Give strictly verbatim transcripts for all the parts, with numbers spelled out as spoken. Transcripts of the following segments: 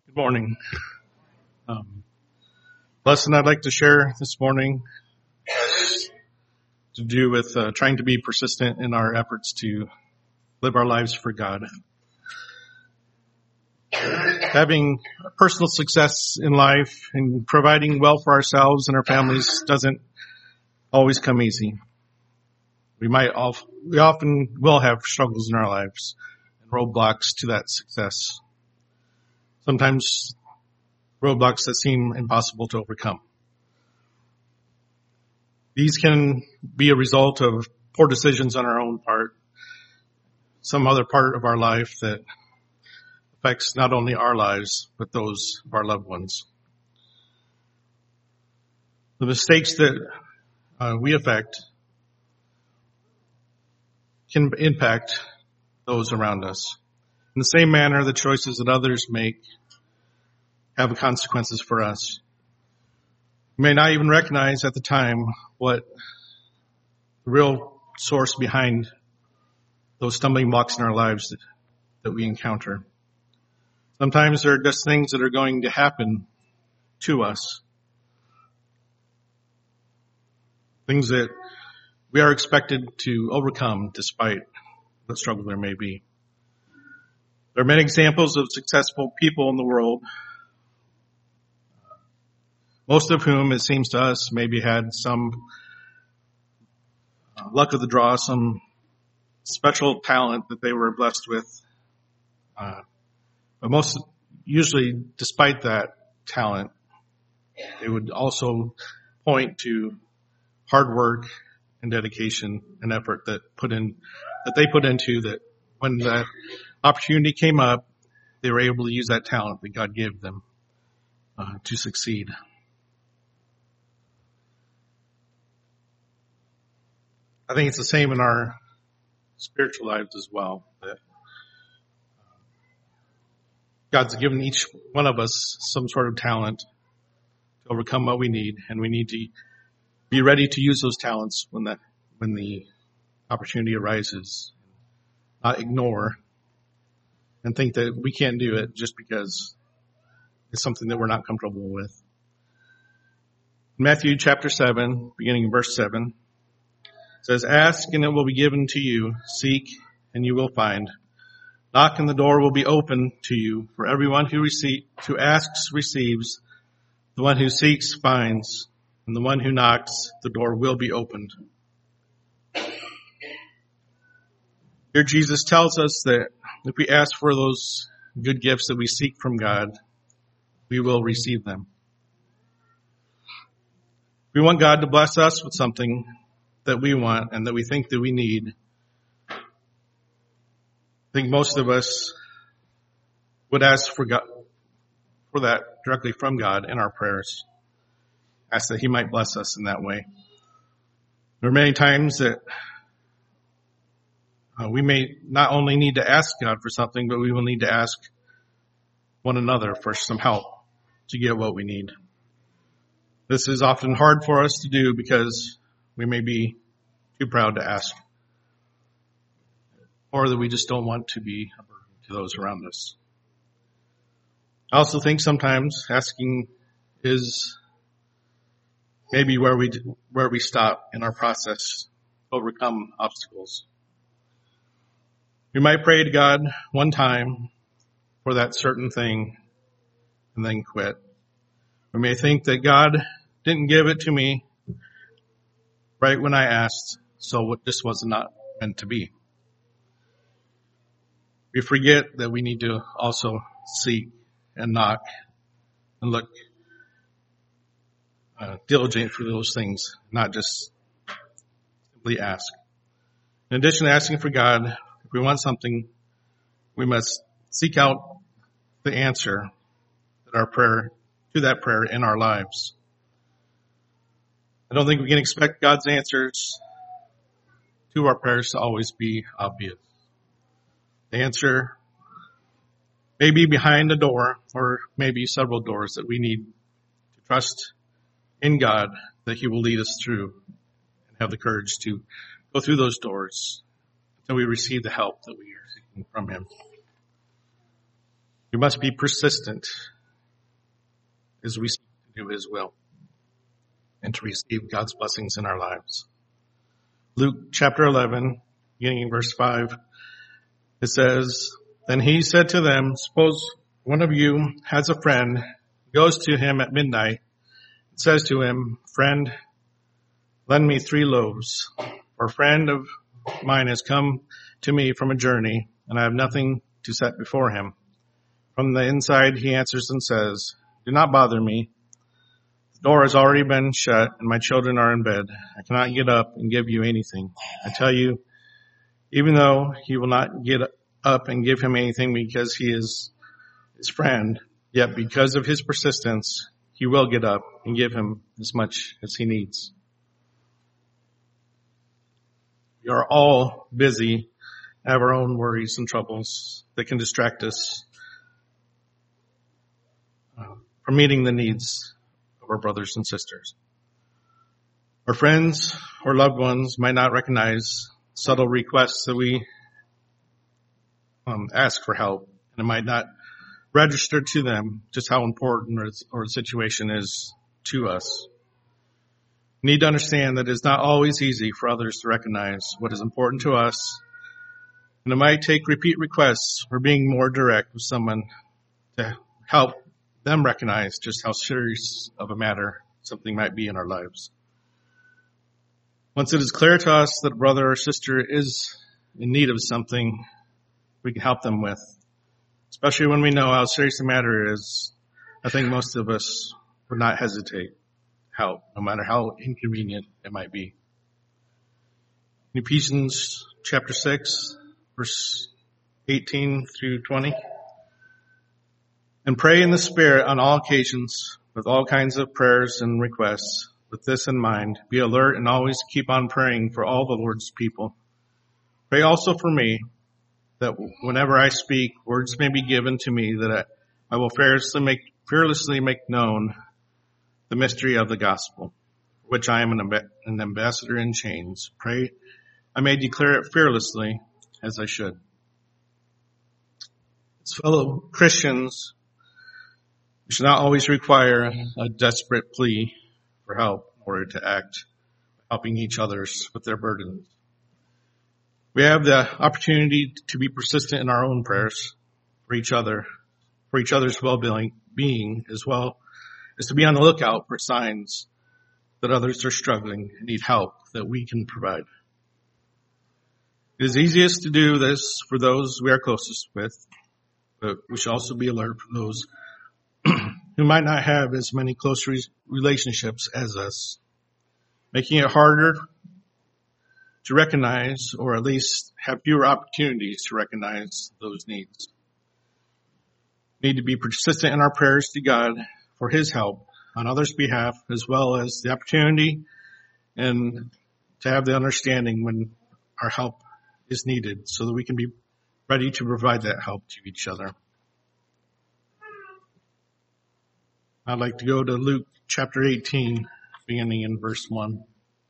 Good morning. Um, lesson I'd like to share this morning has to do with uh, trying to be persistent in our efforts to live our lives for God. Having personal success in life and providing well for ourselves and our families doesn't always come easy. We might all, we often will have struggles in our lives and roadblocks to that success. Sometimes roadblocks that seem impossible to overcome. These can be a result of poor decisions on our own part, some other part of our life that affects not only our lives, but those of our loved ones. The mistakes that uh, we affect can impact those around us. In the same manner, the choices that others make have consequences for us. We may not even recognize at the time what the real source behind those stumbling blocks in our lives that, that we encounter. Sometimes they're just things that are going to happen to us. Things that we are expected to overcome despite what struggle there may be. There are many examples of successful people in the world, most of whom, it seems to us, maybe had some uh, luck of the draw, some special talent that they were blessed with. Uh, but most, usually, despite that talent, they would also point to hard work and dedication and effort that put in, that they put into that when that opportunity came up, they were able to use that talent that God gave them uh, to succeed. I think it's the same in our spiritual lives as well. That God's given each one of us some sort of talent to overcome what we need, and we need to be ready to use those talents when that when the opportunity arises. Not ignore and think that we can't do it just because it's something that we're not comfortable with. Matthew chapter seven, beginning in verse seven. Says, ask and it will be given to you. Seek and you will find. Knock and the door will be open to you. For everyone who receive, who asks receives. The one who seeks finds. And the one who knocks, the door will be opened. Here Jesus tells us that if we ask for those good gifts that we seek from God, we will receive them. We want God to bless us with something that we want and that we think that we need. I think most of us would ask for God, for that directly from God in our prayers. Ask that He might bless us in that way. There are many times that uh, we may not only need to ask God for something, but we will need to ask one another for some help to get what we need. This is often hard for us to do because we may be too proud to ask, or that we just don't want to be a burden to those around us. I also think sometimes asking is maybe where we where we stop in our process to overcome obstacles. We might pray to God one time for that certain thing and then quit. We may think that God didn't give it to me right when I asked, so this was not meant to be. We forget that we need to also seek and knock and look uh, diligent for those things, not just simply ask. In addition to asking for God, if we want something, we must seek out the answer that our prayer to that prayer in our lives. I don't think we can expect God's answers to our prayers to always be obvious. The answer may be behind a door or maybe several doors that we need to trust in God that He will lead us through and have the courage to go through those doors until we receive the help that we are seeking from Him. We must be persistent as we seek to do his will and to receive God's blessings in our lives. Luke chapter eleven, beginning in verse five, it says, "Then he said to them, suppose one of you has a friend, goes to him at midnight, and says to him, 'Friend, lend me three loaves, for a friend of mine has come to me from a journey, and I have nothing to set before him.' From the inside he answers and says, 'Do not bother me. The door has already been shut, and my children are in bed. I cannot get up and give you anything. I tell you, even though he will not get up and give him anything because he is his friend, yet because of his persistence, he will get up and give him as much as he needs.'" We are all busy, have our own worries and troubles that can distract us uh, from meeting the needs of our brothers and sisters. Our friends or loved ones might not recognize subtle requests that we um, ask for help, and it might not register to them just how important or, or the situation is to us. We need to understand that it's not always easy for others to recognize what is important to us, and it might take repeat requests or being more direct with someone to help them recognize just how serious of a matter something might be in our lives. Once it is clear to us that a brother or sister is in need of something we can help them with, especially when we know how serious the matter is, I think most of us would not hesitate to help, no matter how inconvenient it might be. In Ephesians chapter six, verse eighteen through twenty, "And pray in the Spirit on all occasions with all kinds of prayers and requests. With this in mind, be alert and always keep on praying for all the Lord's people. Pray also for me, that whenever I speak, words may be given to me, that I, I will fearlessly make, fearlessly make known the mystery of the gospel, for which I am an, amb- an ambassador in chains. Pray I may declare it fearlessly as I should." As fellow Christians, we should not always require a desperate plea for help in order to act, helping each others with their burdens. We have the opportunity to be persistent in our own prayers for each other, for each other's well-being, being, as well as to be on the lookout for signs that others are struggling and need help that we can provide. It is easiest to do this for those we are closest with, but we should also be alert for those who might not have as many close re- relationships as us, making it harder to recognize, or at least have fewer opportunities to recognize those needs. We need to be persistent in our prayers to God for his help on others' behalf, as well as the opportunity and to have the understanding when our help is needed, so that we can be ready to provide that help to each other. I'd like to go to Luke chapter eighteen, beginning in verse one.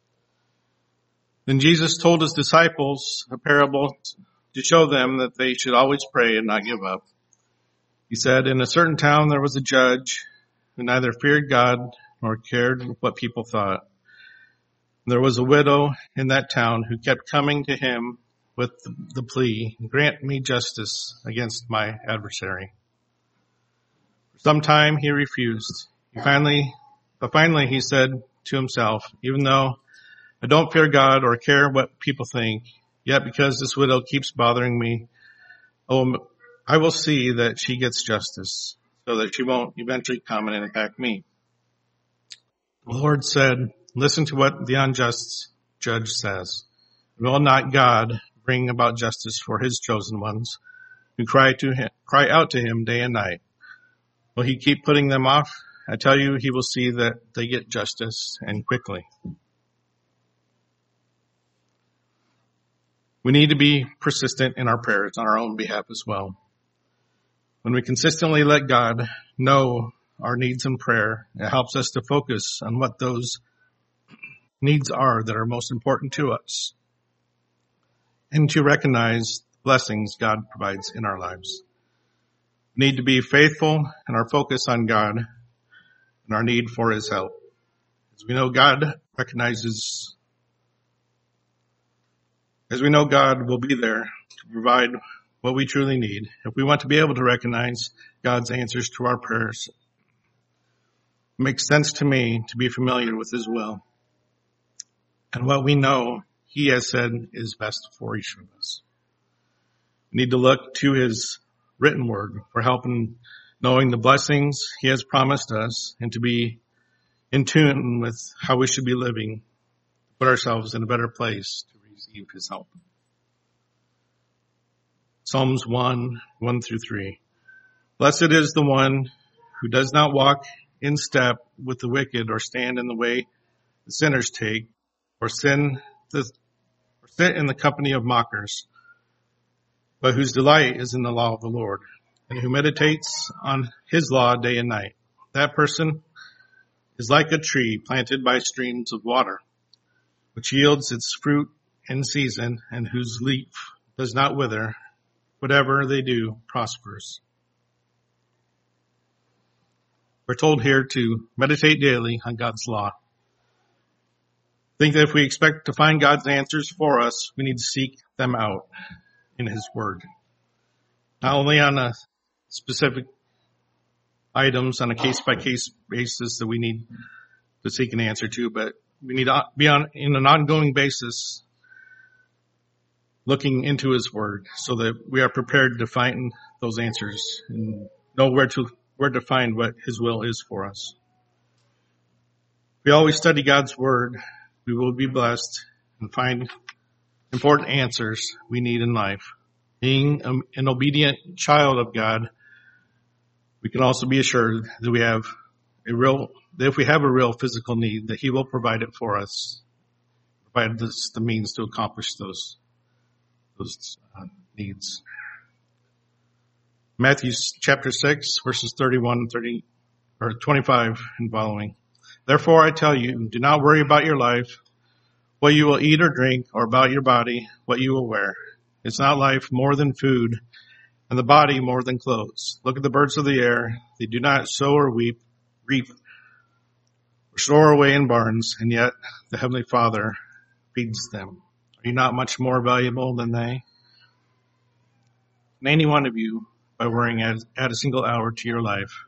"Then Jesus told his disciples a parable to show them that they should always pray and not give up. He said, 'In a certain town there was a judge who neither feared God nor cared what people thought. There was a widow in that town who kept coming to him with the plea, "Grant me justice against my adversary." For some time he refused. He finally, but finally he said to himself, "Even though I don't fear God or care what people think, yet because this widow keeps bothering me, oh, I will see that she gets justice, so that she won't eventually come and attack me." The Lord said, "Listen to what the unjust judge says. Will not God bring about justice for his chosen ones who cry to him, cry out to him day and night? Will he keep putting them off? I tell you, he will see that they get justice, and quickly." We need to be persistent in our prayers on our own behalf as well. When we consistently let God know our needs in prayer, it helps us to focus on what those needs are that are most important to us, and to recognize the blessings God provides in our lives. We need to be faithful in our focus on God and our need for his help. As we know, God recognizes, as we know, God will be there to provide what we truly need. If we want to be able to recognize God's answers to our prayers, it makes sense to me to be familiar with his will and what we know he has said is best for each of us. We need to look to his written word for help in knowing the blessings he has promised us and to be in tune with how we should be living, put ourselves in a better place to receive his help. Psalms one, one through three. Blessed is the one who does not walk in step with the wicked, or stand in the way the sinners take, or sin the, or sit in the company of mockers, but whose delight is in the law of the Lord, and who meditates on his law day and night. That person is like a tree planted by streams of water, which yields its fruit in season, and whose leaf does not wither. Whatever they do prospers. We're told here to meditate daily on God's law. I think that if we expect to find God's answers for us, we need to seek them out in his word. Not only on a specific items on a case-by-case basis that we need to seek an answer to, but we need to be on in an ongoing basis looking into his word so that we are prepared to find those answers and know where to where to find what his will is for us. If we always study God's word, we will be blessed and find important answers we need in life. Being an obedient child of God, we can also be assured that we have a real, that if we have a real physical need, that he will provide it for us, provide us the means to accomplish those those uh, needs. Matthew chapter six, verses thirty-one and thirty, or twenty-five and following. Therefore I tell you, do not worry about your life, what you will eat or drink, or about your body, what you will wear. Is not life more than food, and the body more than clothes? Look at the birds of the air. They do not sow or weep, reap, or store away in barns, and yet the Heavenly Father feeds them. Are you not much more valuable than they? And any one of you, by worrying, add, add a single hour to your life.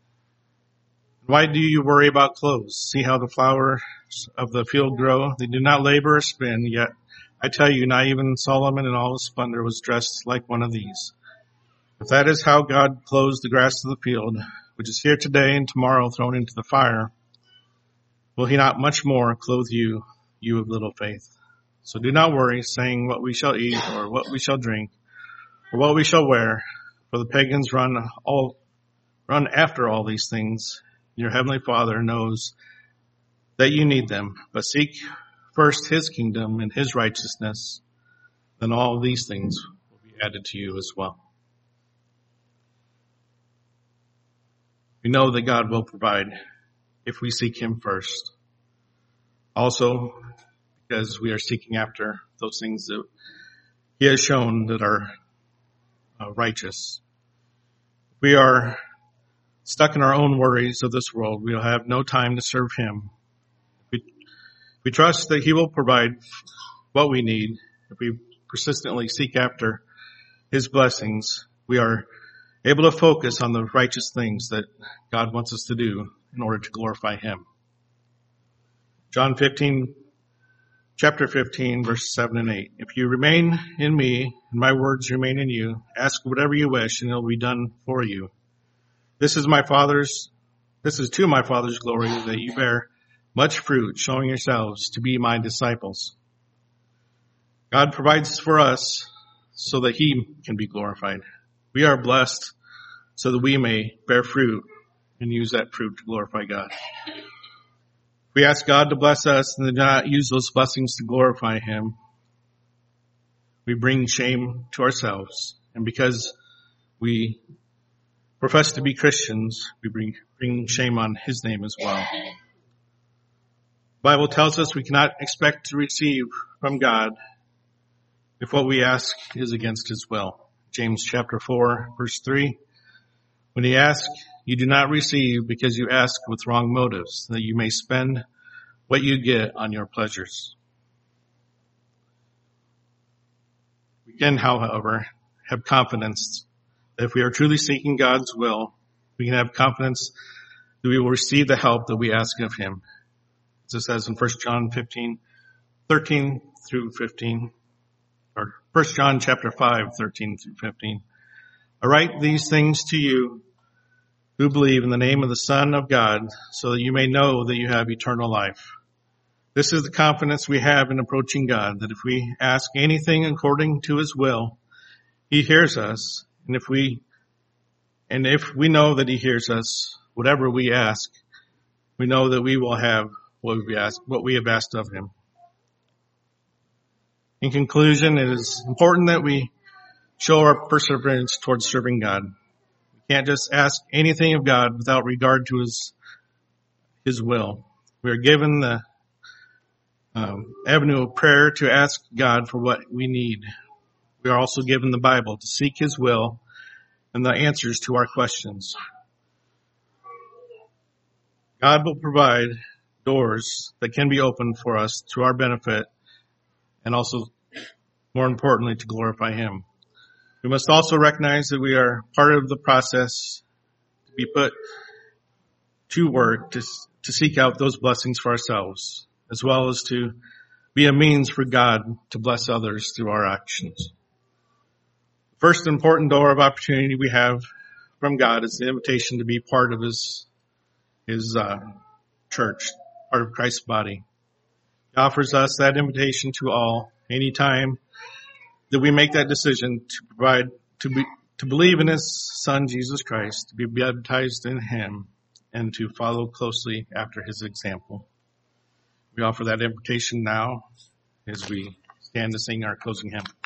Why do you worry about clothes? See how the flowers of the field grow? They do not labor or spin, yet I tell you, not even Solomon in all his splendor was dressed like one of these. If that is how God clothes the grass of the field, which is here today and tomorrow thrown into the fire, will he not much more clothe you, you of little faith? So do not worry, saying what we shall eat, or what we shall drink, or what we shall wear, for the pagans run all run after all these things. Your heavenly Father knows that you need them, but seek first his kingdom and his righteousness, then all these things will be added to you as well. We know that God will provide if we seek him first. Also, because we are seeking after those things that he has shown that are uh, righteous. If we are stuck in our own worries of this world, we will have no time to serve him. We, we trust that he will provide what we need. If we persistently seek after his blessings, we are able to focus on the righteous things that God wants us to do in order to glorify him. John fifteen, chapter fifteen, verses seven and eight. If you remain in me and my words remain in you, ask whatever you wish and it will be done for you. This is my Father's, this is to my Father's glory that you bear much fruit, showing yourselves to be my disciples. God provides for us so that he can be glorified. We are blessed so that we may bear fruit and use that fruit to glorify God. We ask God to bless us and do not use those blessings to glorify him. We bring shame to ourselves. And because we profess to be Christians, we bring, bring shame on his name as well. The Bible tells us we cannot expect to receive from God if what we ask is against his will. James chapter four, verse three. When you ask, you do not receive because you ask with wrong motives, that you may spend what you get on your pleasures. We can, however, have confidence that if we are truly seeking God's will, we can have confidence that we will receive the help that we ask of him. As it says in First John fifteen, thirteen through fifteen, or First John chapter five, thirteen through fifteen. I write these things to you who believe in the name of the Son of God, so that you may know that you have eternal life. This is the confidence we have in approaching God, that if we ask anything according to his will, he hears us. And if we, and if we know that he hears us, whatever we ask, we know that we will have what we ask, what we have asked of him. In conclusion, it is important that we show our perseverance towards serving God. We can't just ask anything of God without regard to his, his will. We are given the um, avenue of prayer to ask God for what we need. We are also given the Bible to seek his will and the answers to our questions. God will provide doors that can be opened for us to our benefit and also, more importantly, to glorify him. We must also recognize that we are part of the process to be put to work to, to seek out those blessings for ourselves, as well as to be a means for God to bless others through our actions. The first important door of opportunity we have from God is the invitation to be part of his, his uh, church, part of Christ's body. He offers us that invitation to all anytime that we make that decision to provide, to be, to believe in his Son, Jesus Christ, to be baptized in him, and to follow closely after his example. We offer that invitation now as we stand to sing our closing hymn.